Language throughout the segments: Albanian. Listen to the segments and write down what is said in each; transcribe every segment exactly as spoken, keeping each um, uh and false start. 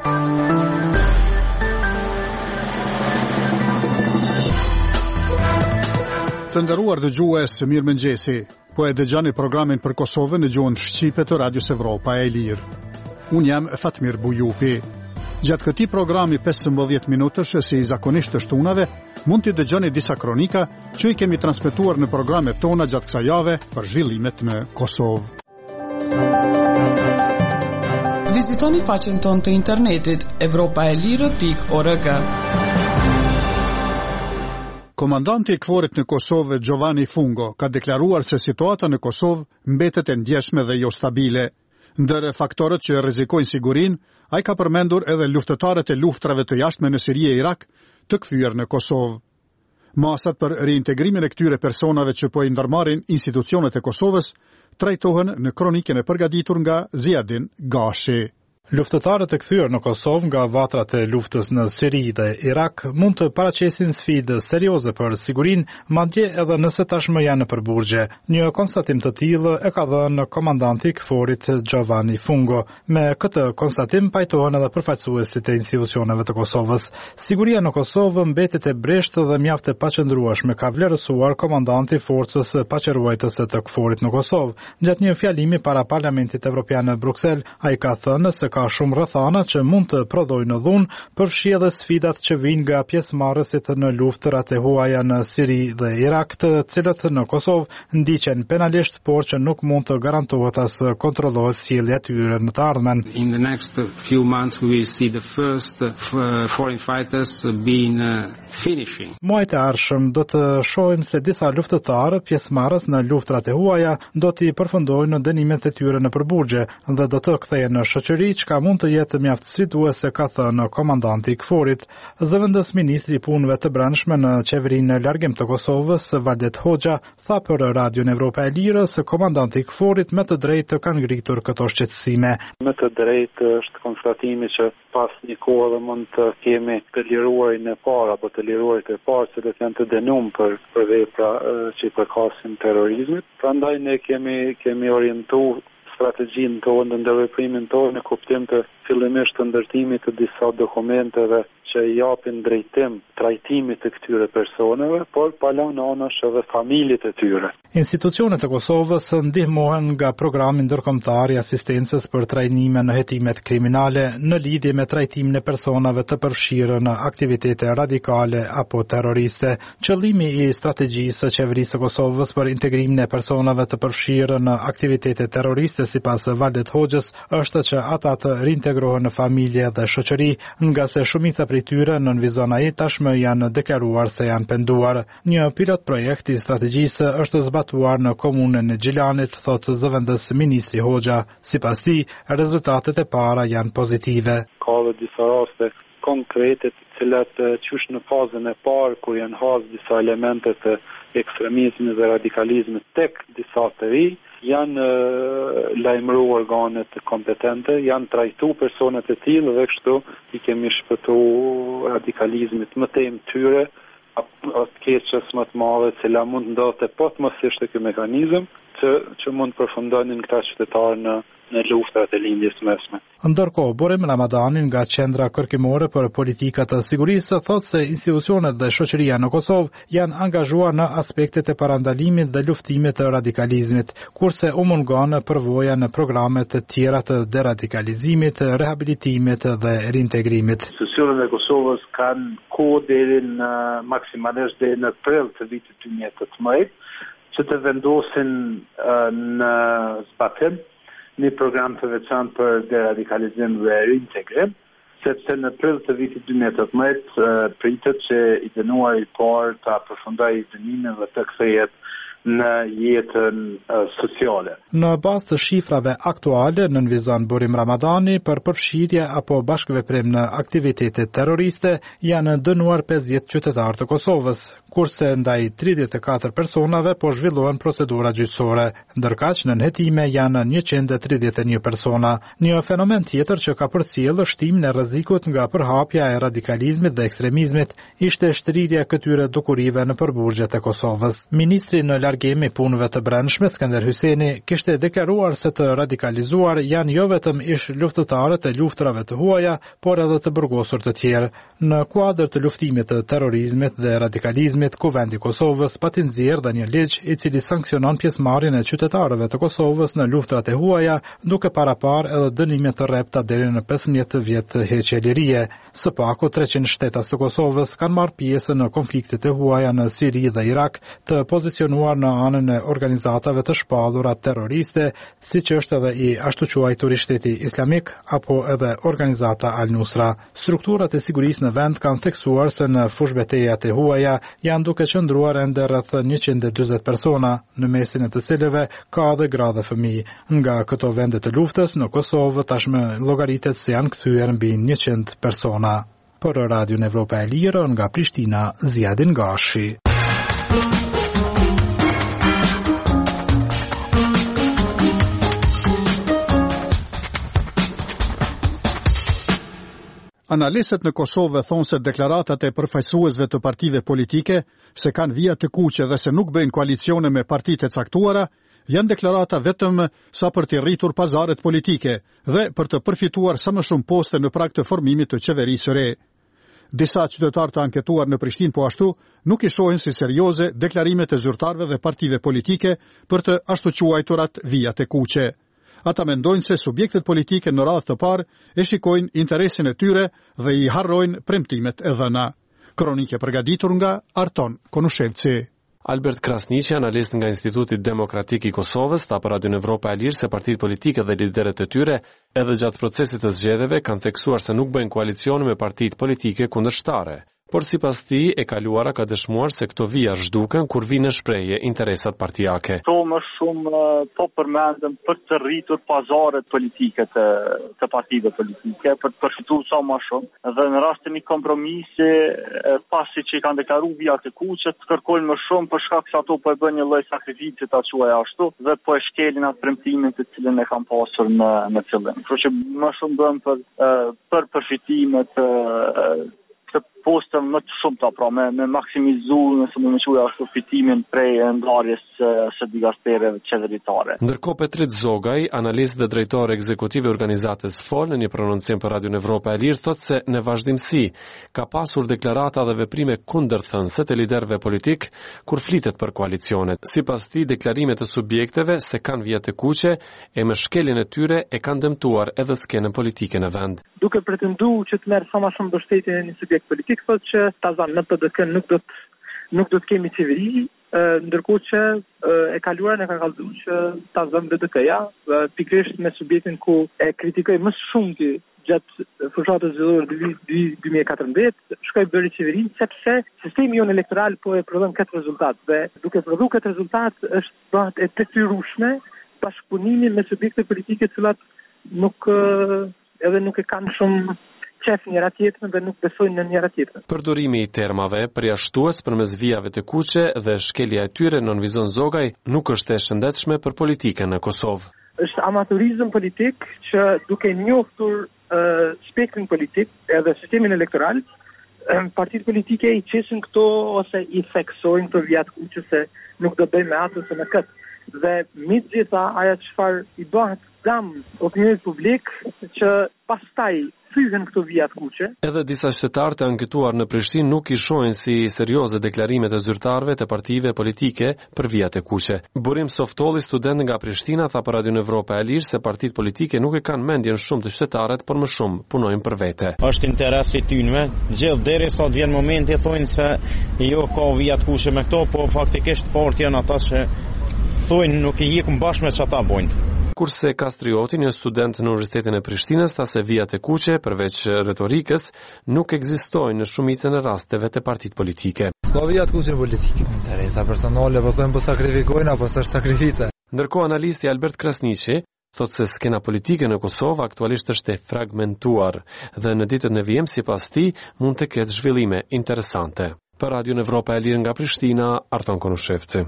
Të nderuar dëgjues, mirëmëngjesi. Po e dëgjoni programin për Kosovën në gjuhën shqipe të Radios Evropa e Lirë. Unë jam Fatmir Bujupi. Gjatë këtij programi pesëmbëdhjetë minutësh si i zakonisht të shtunave, mund të dëgjoni disa kronika që i kemi transmetuar në programet tona gjatë kësaj jave për zhvillimet në Kosovë. Vizitoni faqen tonë të internetit evropa e lirë pikë org. Komandanti i kforit në Kosovë, Giovanni Fungo, ka deklaruar se situata në Kosovë mbetet e ndjeshme dhe jo stabile. Ndër faktorët që rrezikojnë sigurinë, ai ka përmendur edhe luftëtarët e luftrave të jashtme në Siri e Irak të kthyer në Kosovë. Masat për reintegrimin e këtyre personave që po i ndërmarrin institucionet e Kosovës trajtohen në kronikën e përgatitur nga Ziadin Gashi. Luftëtarët e kthyer në Kosovë nga vatrat e luftës në Siri dhe Irak mund të paraqesin sfidë serioze për sigurinë, madje edhe nëse tashmë janë në përburgje. Një konstatim të tillë e ka dhënë komandanti i kforit Giovanni Fungo. Me këtë konstatim pajtohen edhe përfaqësuesit e institucioneve të Kosovës. Siguria në Kosovë mbetet e breshtë dhe mjaft e paqëndrueshme, ka vlerësuar komandanti i forcës paqëruajtëse të kforit në Kosovë. Gjatë një fjalimi para Parlamentit Evropian në Bruksel, ai ka thënë se ka shumë rrethana që mund të prodhojnë dhunë, përfshi edhe sfidat që vijnë nga pjesëmarrësit në luftrat e huaja në Siri dhe Irak, të cilët në Kosovë ndiqen penalisht, por që nuk mund të garantohet as kontrollohet sjellja e tyre në të ardhmen. In the next few months we will see the first foreign fighters being finishing. Muajt e ardhshëm do të shohim se disa luftëtarë pjesëmarrës në luftrat e huaja do të përfundojnë dënimet e tyre në përburgje dhe do të kthehen në shoqëri, ka mund të jetë mjaft sfiduese, ka thënë komandanti i kforit. Zëvendës ministri i punëve të brendshme në qeverinë në largim të Kosovës, Valdet Hoxha, tha për Radion Evropa e Lirë se komandanti i kforit me të drejtë kanë ngritur këto shqetësime. Me të drejtë është konstatimi që pas një kohë mund të kemi të liruarin e parë apo të liruarit e parë që do të janë të dënuar për për vepra që i përkasin terrorizmit. Prandaj ne kemi kemi orientuar strategjinë tonë, ndërveprimin tonë në kuptim të fillimisht të ndërtimit të disa dokumenteve që i japin drejtim trajtimit të këtyre personave, por pa lënë anash edhe familjet e tyre. Institucionet e Kosovës ndihmohen nga programi ndërkombëtar i asistencës për trajnime në hetimet kriminale në lidhje me trajtimin e personave të përfshirë në aktivitete radikale apo terroriste. Qëllimi i strategjisë së qeverisë së Kosovës për integrimin e personave të përfshirë në aktivitete terroriste, sipas Valdet Hoxhës, është që ata të reintegrohen në familje dhe shoqëri, nga se shumica prej tyre në vizon ai tashmë janë deklaruar se janë penduar. Një pilot projekt i strategjisë është zbatuar në komunën e Gjilanit, thotë zëvendës ministri Hoxha. Sipas tij, rezultatet e para janë pozitive. Ka dhe disa raste konkrete të cilat qysh në fazën e parë kur janë hasë disa elemente të ekstremizmit dhe radikalizmit tek disa të ri, janë lajmëru organet kompetente, janë trajtu personet e tillë dhe kështu i kemi shpëtu radikalizmit më temë tyre, atë keqës më të madhe, cila mund ndodhte potmosisht ky mekanizëm që, që mund përfundonin këta qytetarë në në luftrat e lindjes mesme. Ndërkohë, Burim Ramadanin nga Qendra Kërkimore për Politika të Sigurisë thotë se institucionet dhe shoqëria në Kosovë janë angazhuar në aspektet e parandalimit dhe luftimit të radikalizmit, kurse u mungon përvoja në programe të tjera të deradikalizimit, rehabilitimit dhe reintegrimit. Institucionet e Kosovës kanë kohë deri në maksimalisht deri në prill të vitit dy mijë e tetëmbëdhjetë që të vendosin uh, në zbatim një program të veçantë për deradikalizim dhe reintegrim, sepse në prill të vitit dy mijë e tetëmbëdhjetë pritet që i dënuari i parë të përfundojë dënimin dhe të kthehet në jetën uh, sociale. Në bazë të shifrave aktuale, nënvizon Burim Ramadani, për përfshirje apo bashkëveprim në aktivitete terroriste janë dënuar pesëdhjetë qytetarë të Kosovës, kurse ndaj tridhjetë e katër personave po zhvillohen procedura gjyqësore. Ndërkaq në nënhetime janë njëqind e tridhjetë e një persona. Një fenomen tjetër që ka përcjellë shtimin e rrezikut nga përhapja e radikalizmit dhe ekstremizmit ishte shtrirja këtyre dukurive në përburgjet e Kosovës. Ministri në largim i punëve të brendshme, Skënder Hyseni kishte deklaruar se të radikalizuar janë jo vetëm ish luftëtarët e luftrave të huaja, por edhe të burgosur të tjerë. Në kuadër të luftimit të terrorizmit dhe radikalizmit, Kuvendi i Kosovës pati nxjerrë dhe një ligj i cili sanksionon pjesëmarrjen e qytetarëve të Kosovës në luftrat e huaja, duke paraparë edhe dënime të rrepta deri në pesëmbëdhjetë vjet heqje lirie. Së paku treqind shtetas të Kosovës kanë marrë pjesë në konfliktet e huaja në Siri dhe Irak, të pozicionuar në anën e organizatave të shpallura terroriste, siç është edhe i ashtu quajturi Shteti Islamik apo edhe organizata Al-Nusra. Strukturat e sigurisë në vend kanë theksuar se në fushbetejat e huaja janë duke qëndruar ende rreth njëqind e dyzet persona, në mesin e të cilëve ka edhe gra dhe fëmijë. Nga këto vende të luftës në Kosovë tashmë llogaritet se janë kthyer mbi njëqind persona. Për Radion Evropa e Lirë nga Prishtina, Ziadin Gashi. Analistët në Kosovë thonë se deklaratat e përfaqësuesve të partive politike se kanë vija të kuqe dhe se nuk bëjnë koalicione me partitë e caktuara, janë deklarata vetëm sa për të rritur pazaret politike dhe për të përfituar sa më shumë poste në prag të formimit të qeverisë së re. Disa qytetarë të anketuar në Prishtinë po ashtu nuk i shohin si serioze deklarimet e zyrtarëve dhe partive politike për të ashtu quajturat vijat e kuqe. Ata mendojnë se subjektet politike në radhë të parë e shikojnë interesin e tyre dhe i harrojnë premtimet e dhëna. Kronike përgatitur nga Arton Konushevci. Albert Krasniqi, analist nga Instituti Demokratik i Kosovës, tha për Radion Evropa e Lirë se partitë politike dhe liderët e tyre edhe gjatë procesit të zgjedhjeve kanë theksuar se nuk bëjnë koalicione me partitë politike kundërshtare. Por sipas tij, e kaluara ka dëshmuar se këto vija zhduken kur vinë në shprehje interesat partijake. Këto më shumë po përmendëm për të rritur pazaret politike të, të partive politike, për të përfituar sa më shumë. Dhe në rast të një kompromisi, pasi që i kanë deklaruar vijat e kuqe, të kërkojnë më shumë për shkak se ato po e bën një lloj sakrifici ta quaj ashtu dhe po e shkelin atë premtimin të cilën e kanë pasur në në fillim. Kështu që më shumë bën për për përfitimet të postëm më të shumta, pra me, me maksimizu, nëse më më quaj ashtu, fitimin prej ndarjes së digastereve qeveritare. Ndërkohë Petrit Zogaj, analist dhe drejtor ekzekutiv i organizatës F O L, në një prononcim për Radion Evropa e Lirë, thotë se në vazhdimsi ka pasur deklarata dhe veprime kundërthënëse të liderëve politik kur flitet për koalicionet. Sipas tij, deklarimet e subjekteve se kanë vija të kuqe e me shkeljen e tyre e kanë dëmtuar edhe skenën politike në vend. Duke pretenduar që të merr sa më shumë mbështetje në një subjekt politik, thotë që ta zanë në P D K nuk do të nuk do të kemi qeveri, ndërkohë që e kaluara e ka kallëzuar që ta zëmë B D K-ja, pikërisht me subjektin ku e kritikoi më shumë ti gjatë fushatës zgjedhore dy mijë e katërmbëdhjetë, shkoi bëri qeverinë sepse sistemi jon elektoral po e prodhon këtë rezultat dhe duke prodhuar këtë rezultat është bëhet e detyrueshme bashkëpunimi me subjekte politike të cilat nuk edhe nuk e kanë shumë qef njëra tjetrën dhe nuk besojnë në njëra tjetrën. Përdorimi i termave përjashtues përmes vijave të kuqe dhe shkelja e tyre, nënvizon Zogaj, nuk është e shëndetshme për politikën në Kosovë. Është amatorizëm politik që duke njohur uh, spektrin politik edhe sistemin elektoral, um, partitë politike i qesin këto ose i theksojnë për vijat kuqe se nuk do bëjmë me atë ose me këtë. Dhe mi të gjitha aja çfarë i bëhet dam opinionit publik që pastaj fyhen këto vijat kuqe. Edhe disa qytetarë të anketuar në Prishtinë nuk i shohin si serioze deklarimet e zyrtarëve të partive politike për vijat e kuqe. Burim Softolli, student nga Prishtina, tha për Radion Evropa e Lirë se partitë politike nuk e kanë mendjen shumë të qytetarët, por më shumë punojnë për vete. Është interes i tyre, gjithë derisa të vjen momenti thonë se jo ka vijat kuqe me këto, po faktikisht partia janë ata që thonë nuk i ikën bashkë me çata bojnë. Kurse Kastrioti, një student në Universitetin e Prishtinës, tha se vijat e kuqe, përveç retorikës, nuk ekzistojnë në shumicën e rasteve të partitë politike. Ka vijat kuqe politike, interesa personale, po thonë po sakrifikojnë apo s'është sakrifice. Ndërkohë analisti Albert Krasniqi thotë se skena politike në Kosovë aktualisht është e fragmentuar dhe në ditët në vijim, sipas tij, mund të ketë zhvillime interesante. Për Radion Evropa e Lirë nga Prishtina, Arton Konushevci.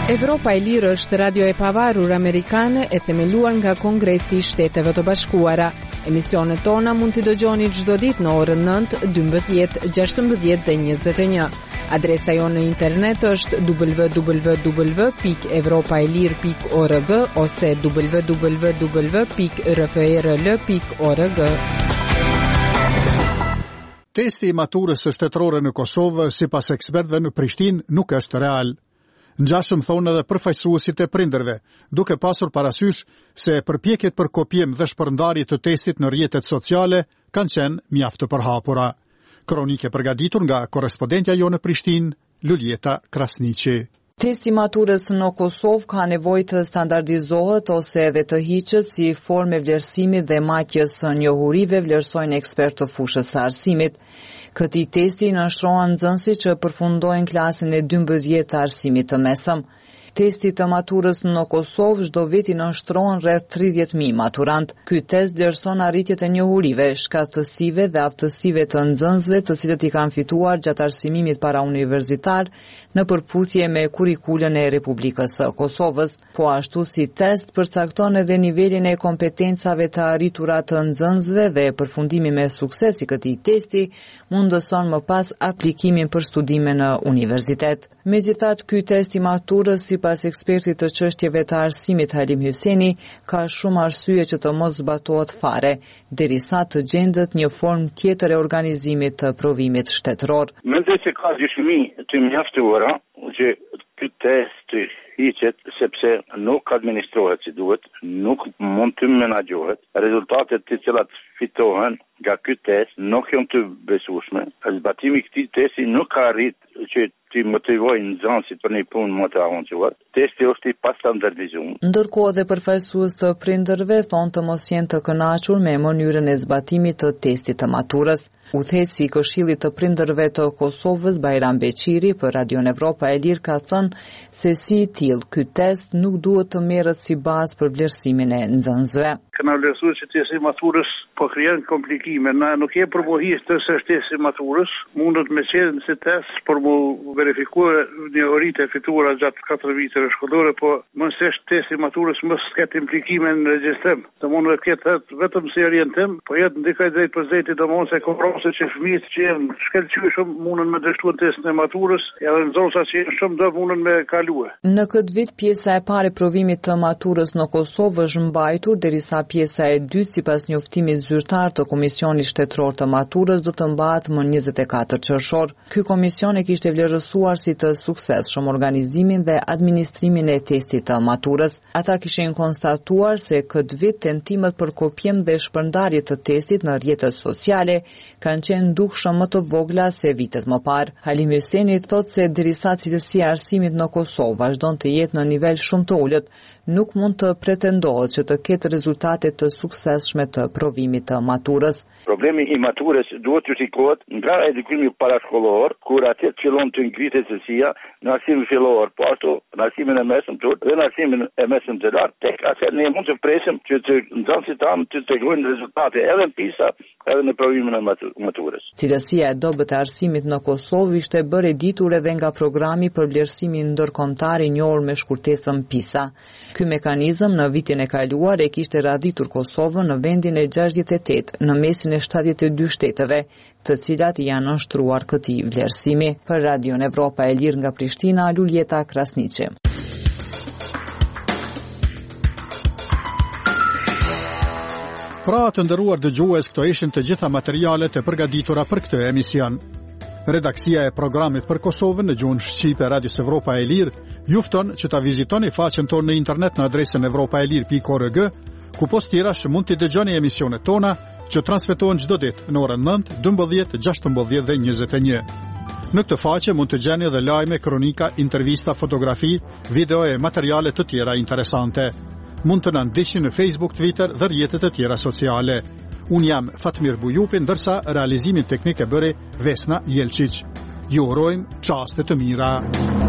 Evropa e Lirë është radio e pavarur amerikane e themeluar nga Kongresi i Shteteve të Bashkuara. Emisionet tona mund t'i dëgjoni çdo ditë në orën nëntë, dymbëdhjetë, gjashtëmbëdhjetë dhe njëzet e një. Adresa jonë në internet është w w w pikë evropaelir pikë org ose w w w pikë r f e r l pikë org. Testi i maturës së shtetërore në Kosovë, sipas ekspertëve në Prishtinë, nuk është real. Ngjashëm thonë edhe përfaqësuesit e prindërve, duke pasur parasysh se përpjekjet për kopjem dhe shpërndarje të testit në rrjetet sociale kanë qenë mjaft të përhapura. Kronike përgatitur nga korrespondentja jonë në Prishtinë, Luljeta Krasniqi. Testi maturës në Kosovë ka nevojë të standardizohet ose edhe të hiqet si formë vlerësimi dhe matjes së njohurive, vlerësojnë ekspertë të fushës së arsimit. Këtij testi nënshtrohen nxënësit që përfundojnë klasën e dymbëdhjetë të arsimit të mesëm. Testi të maturës në Kosovë çdo vit i nënshtrohen rreth tridhjetë mijë maturant. Ky test vlerëson arritjet e njohurive, shkatësive dhe aftësive të nxënësve, të cilët i kanë fituar gjatë arsimimit parauniversitar në përputhje me kurikulën e Republikës së Kosovës. Po ashtu si test përcakton edhe nivelin e kompetencave të arritura të nxënësve dhe përfundimi me sukses i këtij testi mundëson më pas aplikimin për studime në universitet. Megjithatë, ky test i maturës sipas ekspertit të çështjeve të arsimit Halim Hyseni ka shumë arsye që të mos zbatohet fare, derisa të gjendet një formë tjetër e organizimit të provimit shtetëror. Mendoj se ka dyshimi të mjaftuara që ky test të hiqet sepse nuk administrohet si duhet, nuk mund të menaxhohet. Rezultatet të cilat fitohen nga ky test nuk janë të besueshme. Zbatimi i këtij testi nuk ka arritë që të motivojë nxënësit për një punë më të avancuar. Testi është i pastandardizuar. Ndërkohë dhe përfaqësues të prindërve thonë të mos jenë të kënaqur me mënyrën e zbatimit të testit të maturës. Udhëheqësi i Këshillit të Prindërve të Kosovës, Bajram Beqiri, për Radion Evropa e Lirë ka thënë se si i tillë ky test nuk duhet të merret si bazë për vlerësimin e nxënësve. Kanë vlerësuar që testi i maturës po krijon komplikime. Na nuk e përvohis të së testi i maturës, mundet me qenë si test për mu verifikuar njohuritë e fituara gjatë katër viteve shkollore, po mos është testi i maturës mos ketë implikime në regjistrim. Të mund të ketë vetëm si orientim, po jetë ndikoj drejt për drejt domosë se se që fëmijët që janë shkëlqyeshëm mundën me dështuar testin e maturës, edhe nxënësa që janë shumë do mundën me kalue. Në këtë vit pjesa e parë e provimit të maturës në Kosovë është mbajtur, derisa pjesa e dytë sipas njoftimit zyrtar të Komisionit Shtetëror të Maturës do të mbahet më njëzet e katër qershor. Ky komision e kishte vlerësuar si të suksesshëm organizimin dhe administrimin e testit të maturës. Ata kishin konstatuar se këtë vit tentimet për kopjem dhe shpërndarje të testit në rrjetet sociale kanë qenë dukshëm më të vogla se vitet më parë. Halim Hyseni thotë se derisa cilësia e arsimit në Kosovë vazhdon të jetë në nivel shumë të ulët, nuk mund të pretendohet që të ketë rezultate të suksesshme të provimit të maturës. Problemi i maturës duhet të shikohet nga edukimi parashkollor, kur atë fillon të ngritet cilësia në arsimin fillor, po ashtu në arsimin e mesëm të dhe në arsimin e mesëm të lartë. Tek atë ne mund të presim që të nxënësit tanë të tregojnë rezultate edhe në PISA, edhe në provimin e maturës. Cilësia e dobët e arsimit në Kosovë ishte bërë e ditur edhe nga programi për vlerësimin ndërkombëtar i njohur me shkurtesën PISA. Ky mekanizëm në vitin e kaluar e kishte radhitur Kosovën në vendin e gjashtëdhjetë e tetë në mesin e shtatëdhjetë e dy shteteve, të cilat janë nënshtruar këtij vlerësimi. Për Radion Evropa e Lirë nga Prishtina, Luljeta Krasniqi. Pra të nderuar dëgjues, këto ishin të gjitha materialet e përgatitura për këtë emision. Redaksia e programit për Kosovën në gjuhën shqipe Radios Evropa e Lirë ju fton që ta vizitoni faqen tonë në internet në adresën evropaelir pikë org, ku post tjerash mund të dëgjoni emisionet tona që transmetohen çdo ditë në orën nëntë, dymbëdhjetë, gjashtëmbëdhjetë dhe njëzet e një. Në këtë faqe mund të gjeni edhe lajme, kronika, intervista, fotografi, video e materiale të tjera interesante. Mund të na ndiqni në Facebook, Twitter dhe rrjetet e tjera sociale. Unë jam Fatmir Bujupi, ndërsa realizimin teknik e bëri Vesna Jelčić. Ju urojmë çaste të mira.